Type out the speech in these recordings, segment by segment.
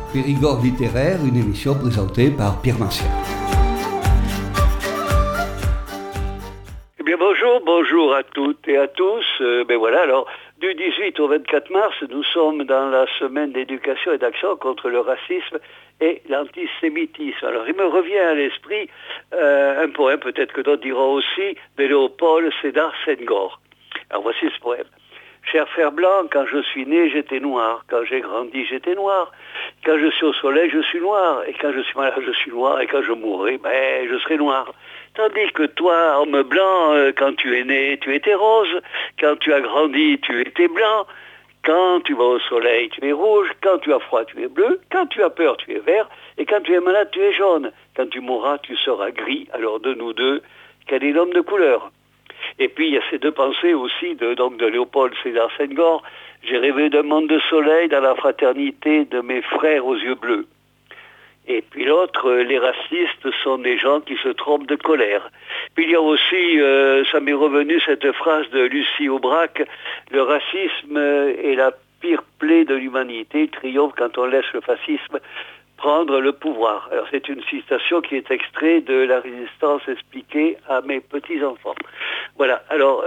Périgord littéraire, une émission présentée par Pierre Martial. Eh bien bonjour à toutes et à tous. Voilà, alors du 18 au 24 mars, nous sommes dans la semaine d'éducation et d'action contre le racisme et l'antisémitisme. Alors il me revient à l'esprit un poème, peut-être que d'autres diront aussi, de Léopold Sédar Senghor. Alors voici ce poème. Cher fer blanc, quand je suis né, j'étais noir. Quand j'ai grandi, j'étais noir. Quand je suis au soleil, je suis noir. Et quand je suis malade, je suis noir. Et quand je mourrai, je serai noir. Tandis que toi, homme blanc, quand tu es né, tu étais rose. Quand tu as grandi, tu étais blanc. Quand tu vas au soleil, tu es rouge. Quand tu as froid, tu es bleu. Quand tu as peur, tu es vert. Et quand tu es malade, tu es jaune. Quand tu mourras, tu seras gris. Alors de nous deux, quel est l'homme de couleur ? Et puis il y a ces deux pensées aussi de Léopold Sédar Senghor. J'ai rêvé d'un monde de soleil dans la fraternité de mes frères aux yeux bleus. Et puis l'autre, les racistes sont des gens qui se trompent de colère. Puis il y a aussi, ça m'est revenu cette phrase de Lucie Aubrac, le racisme est la pire plaie de l'humanité, il triomphe quand on laisse le fascisme prendre le pouvoir. Alors c'est une citation qui est extraite de La Résistance expliquée à mes petits-enfants. Voilà, alors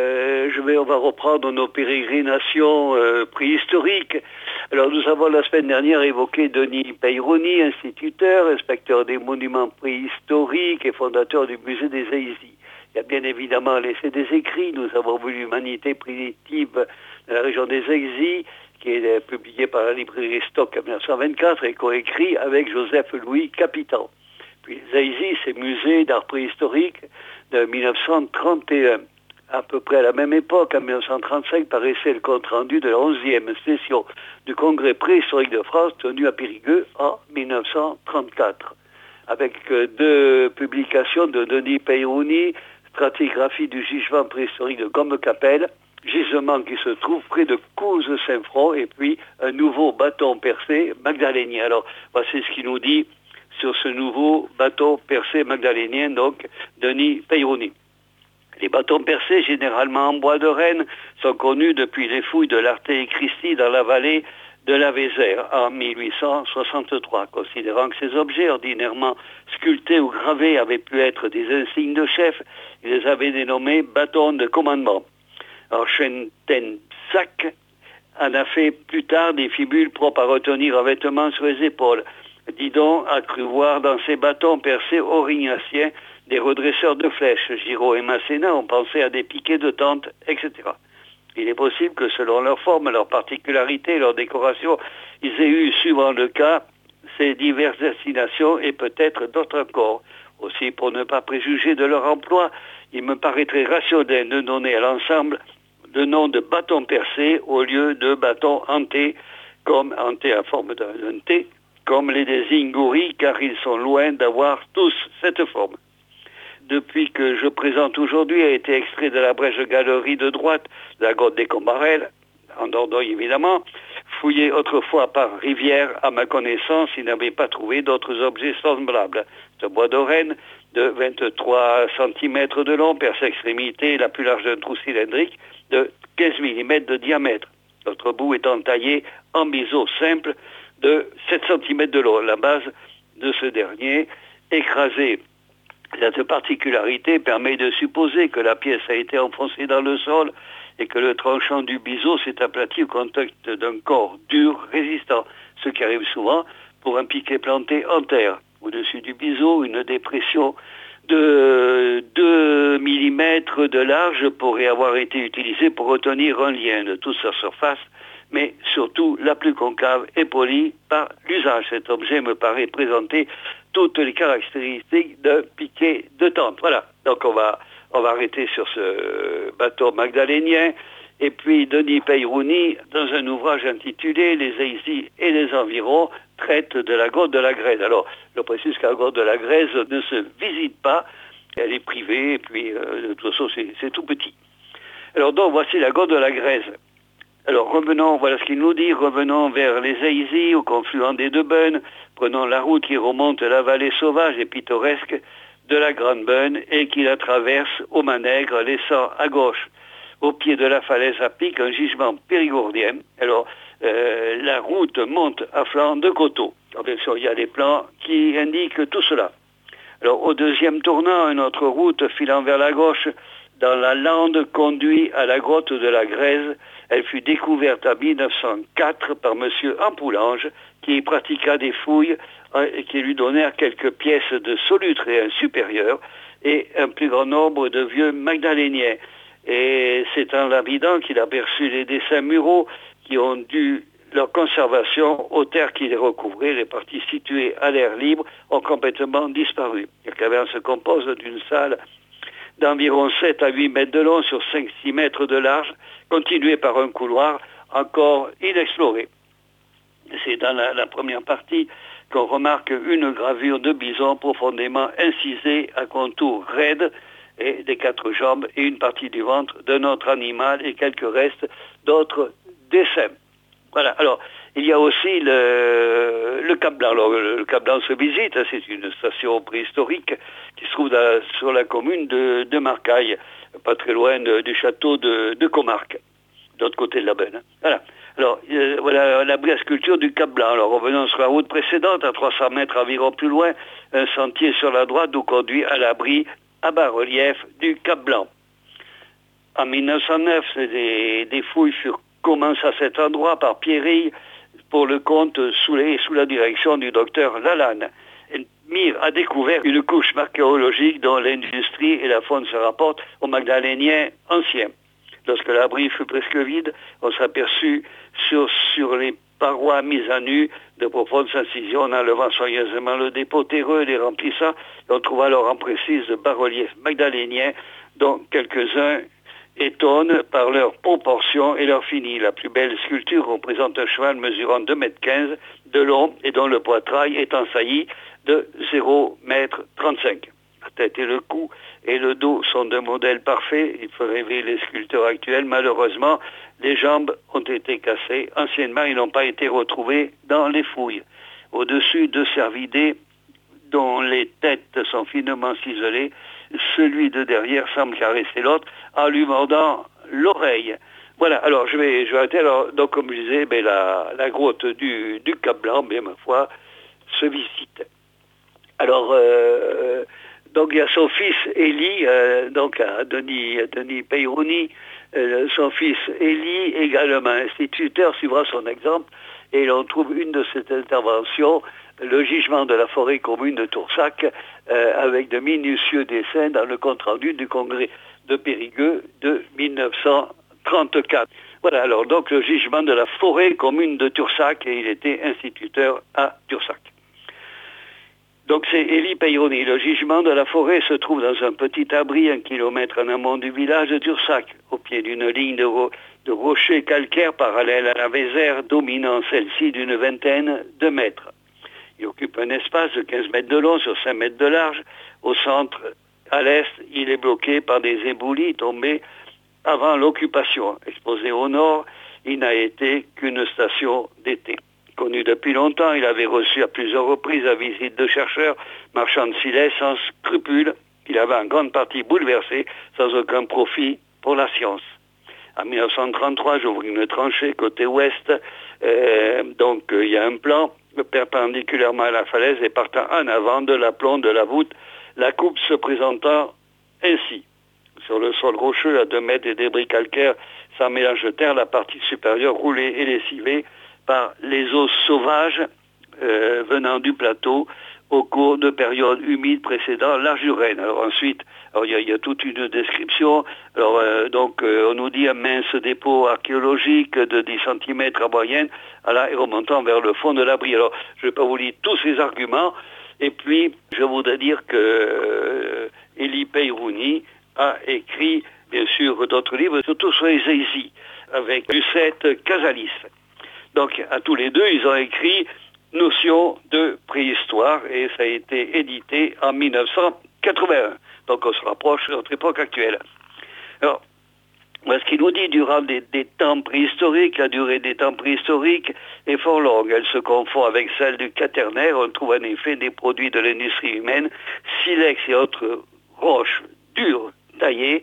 on va reprendre nos pérégrinations préhistoriques. Alors nous avons la semaine dernière évoqué Denis Peyroni, instituteur, inspecteur des monuments préhistoriques et fondateur du musée des Aïzis. Il a bien évidemment laissé des écrits. Nous avons vu l'humanité primitive dans la région des Aïzis, qui est publié par la librairie Stock en 1924 et coécrit avec Joseph-Louis Capitan. Puis les Aïzis, c'est musée d'art préhistorique de 1931. À peu près à la même époque, en 1935, paraissait le compte-rendu de la 11e session du Congrès préhistorique de France tenu à Périgueux en 1934. Avec deux publications de Denis Peyroni, stratigraphie du gisement préhistorique de Gomme-Capelle, gisement qui se trouve près de Couze-Saint-Front, et puis un nouveau bâton percé magdalénien. Alors, voici ce qu'il nous dit sur ce nouveau bâton percé magdalénien, donc Denis Peyroni. Les bâtons percés, généralement en bois de Rennes, sont connus depuis les fouilles de l'Arte Christi dans la vallée de la Vézère en 1863. Considérant que ces objets ordinairement sculptés ou gravés avaient pu être des insignes de chef, ils les avaient dénommés bâtons de commandement. Alors Schentenzak en a fait plus tard des fibules propres à retenir un vêtement sur les épaules. Didon a cru voir dans ces bâtons percés aurignaciens des redresseurs de flèches. Giraud et Masséna ont pensé à des piquets de tente, etc. Il est possible que selon leur forme, leur particularité, leur décoration, ils aient eu, suivant le cas, ces diverses destinations et peut-être d'autres encore. Aussi, pour ne pas préjuger de leur emploi, il me paraîtrait rationnel de donner à l'ensemble le nom de bâton percé au lieu de bâton hanté, comme hanté à forme d'un T, comme les désigne Goury, car ils sont loin d'avoir tous cette forme. Depuis que je présente aujourd'hui a été extrait de la brèche galerie de droite de la grotte des Combarelles, en Dordogne évidemment, fouillé autrefois par Rivière, à ma connaissance, il n'avait pas trouvé d'autres objets semblables. Ce bois de Rennes de 23 cm de long, perce extrémité la plus large d'un trou cylindrique de 15 mm de diamètre. L'autre bout étant taillé en biseau simple de 7 cm de long. La base de ce dernier, écrasée. Cette particularité permet de supposer que la pièce a été enfoncée dans le sol et que le tranchant du biseau s'est aplati au contact d'un corps dur, résistant, ce qui arrive souvent pour un piquet planté en terre. Au-dessus du biseau, une dépression de 2 mm de large pourrait avoir été utilisée pour retenir un lien de toute sa surface, mais surtout la plus concave et polie par l'usage. Cet objet me paraît présenter toutes les caractéristiques d'un piquet de tente. Voilà, donc on va arrêter sur ce bateau magdalénien. Et puis Denis Peyroni, dans un ouvrage intitulé « Les Aïzis et les environs », traite de la grotte de la Grèze. Alors, je précise que la grotte de la Grèze ne se visite pas, elle est privée, et puis de toute façon c'est tout petit. Alors donc, voici la grotte de la Grèze. Alors revenons, voilà ce qu'il nous dit, revenons vers les Aïzis, au confluent des deux Beunes, prenons la route qui remonte la vallée sauvage et pittoresque de la Grande Beune et qui la traverse au Manègre, laissant à gauche, au pied de la falaise à pic, un gisement périgordien. Alors, la route monte à flanc de coteau. Alors, bien sûr, il y a des plans qui indiquent tout cela. Alors, au deuxième tournant, une autre route filant vers la gauche, dans la lande, conduit à la grotte de la Grèze. Elle fut découverte en 1904 par M. Ampoulange, qui pratiqua des fouilles et qui lui donnèrent quelques pièces de solutréen supérieur et un plus grand nombre de vieux magdaléniens. Et c'est en l'habidant qu'il aperçut les dessins muraux qui ont dû leur conservation aux terres qui les recouvraient. Les parties situées à l'air libre ont complètement disparu. La caverne se compose d'une salle d'environ 7 à 8 mètres de long sur 5-6 mètres de large, continuée par un couloir encore inexploré. C'est dans la première partie qu'on remarque une gravure de bison profondément incisée à contours raides et des 4 jambes et une partie du ventre d'un autre animal et quelques restes d'autres dessins. Voilà, alors il y a aussi le Cap Blanc. Alors, le Cap Blanc se visite, c'est une station préhistorique qui se trouve sur la commune de Marcaille, pas très loin du château de Comarque, de l'autre côté de la Benne. Voilà. Alors, voilà l'abri à sculpture du Cap Blanc. Alors, revenons sur la route précédente, à 300 mètres environ plus loin, un sentier sur la droite nous conduit à l'abri à bas-relief du Cap Blanc. En 1909, des fouilles furent commencées à cet endroit par Pierry pour le compte sous la direction du docteur Lalanne. Mir a découvert une couche archéologique dont l'industrie et la faune se rapportent aux Magdaléniens anciens. Lorsque l'abri fut presque vide, on s'aperçut sur les parois mises à nu de profondes incisions en enlevant soigneusement le dépôt terreux et les remplissant. On trouva alors en précise de bas-reliefs magdaléniens dont quelques-uns étonnent par leurs proportions et leur fini. La plus belle sculpture représente un cheval mesurant 2,15 m de long et dont le poitrail est en saillie de 0,35 m. La tête et le cou et le dos sont d'un modèle parfait. Il faut rêver les sculpteurs actuels. Malheureusement, les jambes ont été cassées. Anciennement, ils n'ont pas été retrouvés dans les fouilles. Au-dessus, 2 cervidés dont les têtes sont finement ciselées. Celui de derrière semble caresser l'autre en lui mordant l'oreille. Voilà, alors je vais arrêter. Alors, donc, comme je disais, la grotte du Cap Blanc, bien ma foi, se visite. Alors, donc il y a son fils Élie, donc à Denis Peyrouni, son fils Élie, également instituteur, suivra son exemple, et l'on trouve une de ces interventions, le gisement de la forêt commune de Toursac, avec de minutieux dessins dans le compte-rendu du congrès de Périgueux de 1934. Voilà, alors donc le gisement de la forêt commune de Toursac, et il était instituteur à Toursac. Donc c'est Élie Peyrouni. Le gisement de la forêt se trouve dans un petit abri 1 kilomètre en amont du village de Tursac, au pied d'une ligne de rochers calcaires parallèle à la Vézère, dominant celle-ci d'une vingtaine de mètres. Il occupe un espace de 15 mètres de long sur 5 mètres de large. Au centre, à l'est, il est bloqué par des éboulis tombés avant l'occupation. Exposé au nord, il n'a été qu'une station d'été. Connu depuis longtemps, il avait reçu à plusieurs reprises la visite de chercheurs marchands de silex sans scrupules, qu'il avait en grande partie bouleversé sans aucun profit pour la science. En 1933, j'ouvre une tranchée côté ouest, donc il y a un plan perpendiculairement à la falaise et partant en avant de l'aplomb de la voûte, la coupe se présentant ainsi. Sur le sol rocheux à 2 mètres des débris calcaires sans mélange de terre, la partie supérieure roulée et lessivée par les eaux sauvages venant du plateau au cours de périodes humides précédant l'âge du Renne. Alors ensuite, il y a toute une description. Alors on nous dit un mince dépôt archéologique de 10 cm à moyenne, et remontant vers le fond de l'abri. Alors je ne vais pas vous lire tous ces arguments. Et puis, je voudrais dire que Élie Peyrouni a écrit, bien sûr, d'autres livres, surtout sur les Zézis, avec Lucette Casalis. Donc, à tous les deux, ils ont écrit Notion de préhistoire, et ça a été édité en 1981. Donc, on se rapproche de notre époque actuelle. Alors, ce qu'il nous dit durant des temps préhistoriques, la durée des temps préhistoriques est fort longue. Elle se confond avec celle du Quaternaire. On trouve en effet des produits de l'industrie humaine, silex et autres roches dures taillées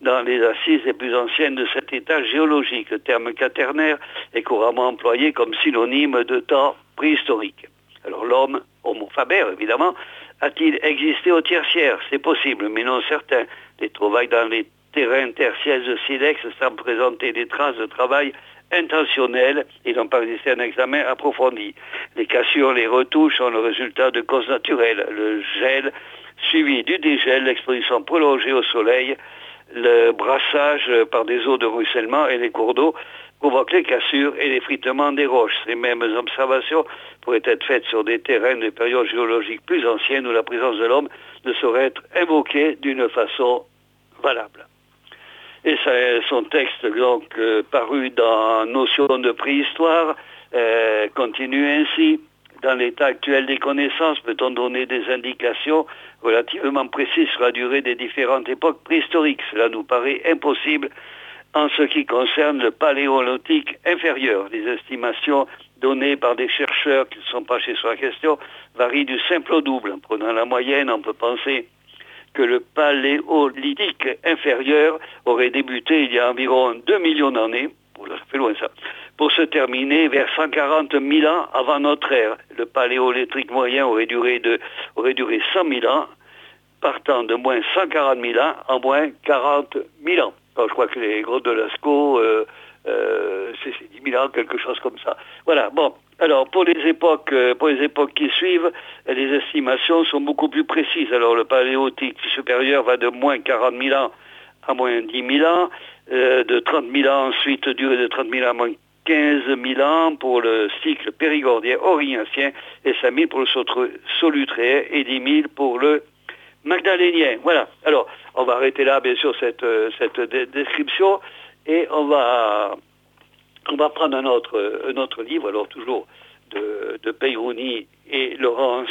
dans les assises les plus anciennes de cet état géologique. Le terme quaternaire est couramment employé comme synonyme de temps préhistorique. Alors l'homme, Homo faber évidemment, a-t-il existé au tertiaire? C'est possible, mais non certain. Les trouvailles dans les terrains tertiaires de silex semblent présenter des traces de travail intentionnel et n'ont pas existé un examen approfondi. Les cassures, les retouches sont le résultat de causes naturelles. Le gel suivi du dégel, l'exposition prolongée au soleil, le brassage par des eaux de ruissellement et les cours d'eau provoquent les cassures et l'effritement des roches. Ces mêmes observations pourraient être faites sur des terrains de périodes géologiques plus anciennes où la présence de l'homme ne saurait être invoquée d'une façon valable. Et son texte, donc, paru dans Notions de préhistoire, continue ainsi. Dans l'état actuel des connaissances, peut-on donner des indications relativement précises sur la durée des différentes époques préhistoriques? Cela nous paraît impossible en ce qui concerne le paléolithique inférieur. Les estimations données par des chercheurs qui se sont penchés sur la question varient du simple au double. En prenant la moyenne, on peut penser que le paléolithique inférieur aurait débuté il y a environ 2 millions d'années, ça fait loin ça, pour se terminer vers 140 000 ans avant notre ère. Le paléolithique moyen aurait duré 100 000 ans, partant de moins 140 000 ans à moins 40 000 ans. Alors, je crois que les grottes de Lascaux, c'est 10 000 ans, quelque chose comme ça. Voilà, bon. Alors, pour les époques qui suivent, les estimations sont beaucoup plus précises. Alors, le paléolithique supérieur va de moins 40 000 ans à moins 10 000 ans, de 30 000 ans ensuite, durée de 30 000 ans à moins 15 000 ans pour le cycle périgordien aurignancien et 5 000 pour le solutréen et 10 000 pour le magdalénien. Voilà. Alors, on va arrêter là, bien sûr, cette description et on va prendre un autre livre, alors toujours de Peyrouni et Laurence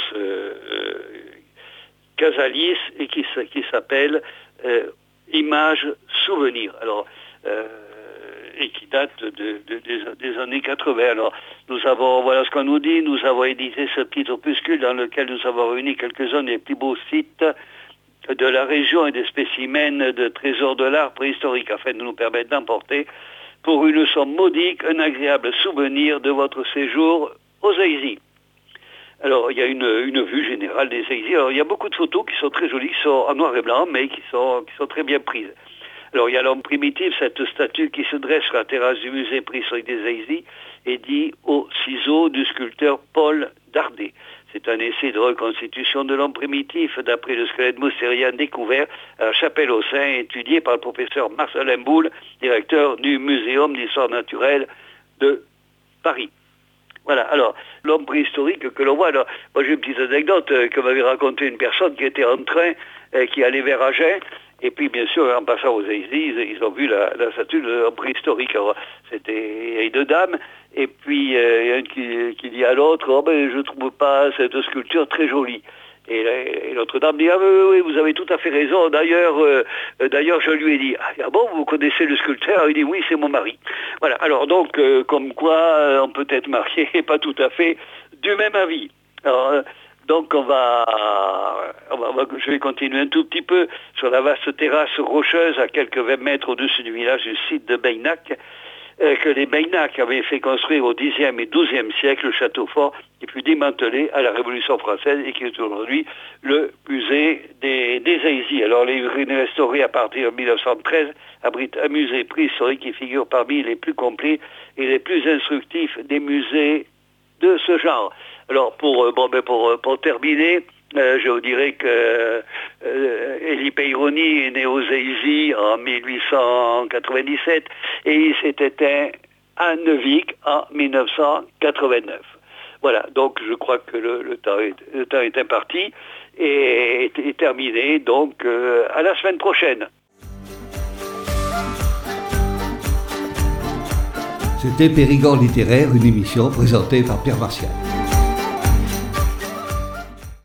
Casalis et qui s'appelle Images, souvenirs. Alors, et qui date des années 80. Alors, voilà ce qu'on nous dit, nous avons édité ce petit opuscule dans lequel nous avons réuni quelques-uns des plus beaux sites de la région et des spécimens de trésors de l'art préhistorique afin de nous permettre d'emporter pour une somme modique un agréable souvenir de votre séjour aux Aisies. Alors, il y a une vue générale des Aisies. Alors, il y a beaucoup de photos qui sont très jolies, qui sont en noir et blanc, mais qui sont très bien prises. Alors, il y a l'homme primitif, cette statue qui se dresse sur la terrasse du musée préhistorique des Aisies et dit au ciseau du sculpteur Paul Dardet. C'est un essai de reconstitution de l'homme primitif d'après le squelette moustérien découvert à la Chapelle aux Saints, étudié par le professeur Marcelin Boulle, directeur du Muséum d'histoire naturelle de Paris. Voilà, alors, l'homme préhistorique que l'on voit, alors, moi j'ai une petite anecdote que m'avait raconté une personne qui était en train, qui allait vers Agen, et puis bien sûr, en passant aux Aisies, ils ont vu la statue de l'homme préhistorique. Alors, c'était deux dames, et puis il y a une qui dit à l'autre, oh ben je trouve pas cette sculpture très jolie. Et l'autre dame dit, ah oui, vous avez tout à fait raison, d'ailleurs je lui ai dit, ah bon, vous connaissez le sculpteur? Il dit, oui, c'est mon mari. Voilà, alors donc, comme quoi, on peut être marié et pas tout à fait du même avis. Alors, donc je vais continuer un tout petit peu sur la vaste terrasse rocheuse à quelques 20 mètres au-dessus du village du site de Beynac, que les Beynac avaient fait construire au Xe et XIIe siècle, le château fort qui fut démantelé à la Révolution française et qui est aujourd'hui le musée des Aisies. Alors les ruines restaurées à partir de 1913 abritent un musée préhistorique qui figure parmi les plus complets et les plus instructifs des musées de ce genre. Alors pour terminer, je vous dirais que Élie Peyrouni est né aux Aisies en 1897 et il s'est éteint à Neuvic en 1989. Voilà, donc je crois que le temps est imparti et est terminé, donc à la semaine prochaine. C'était Périgord littéraire, une émission présentée par Pierre Martial.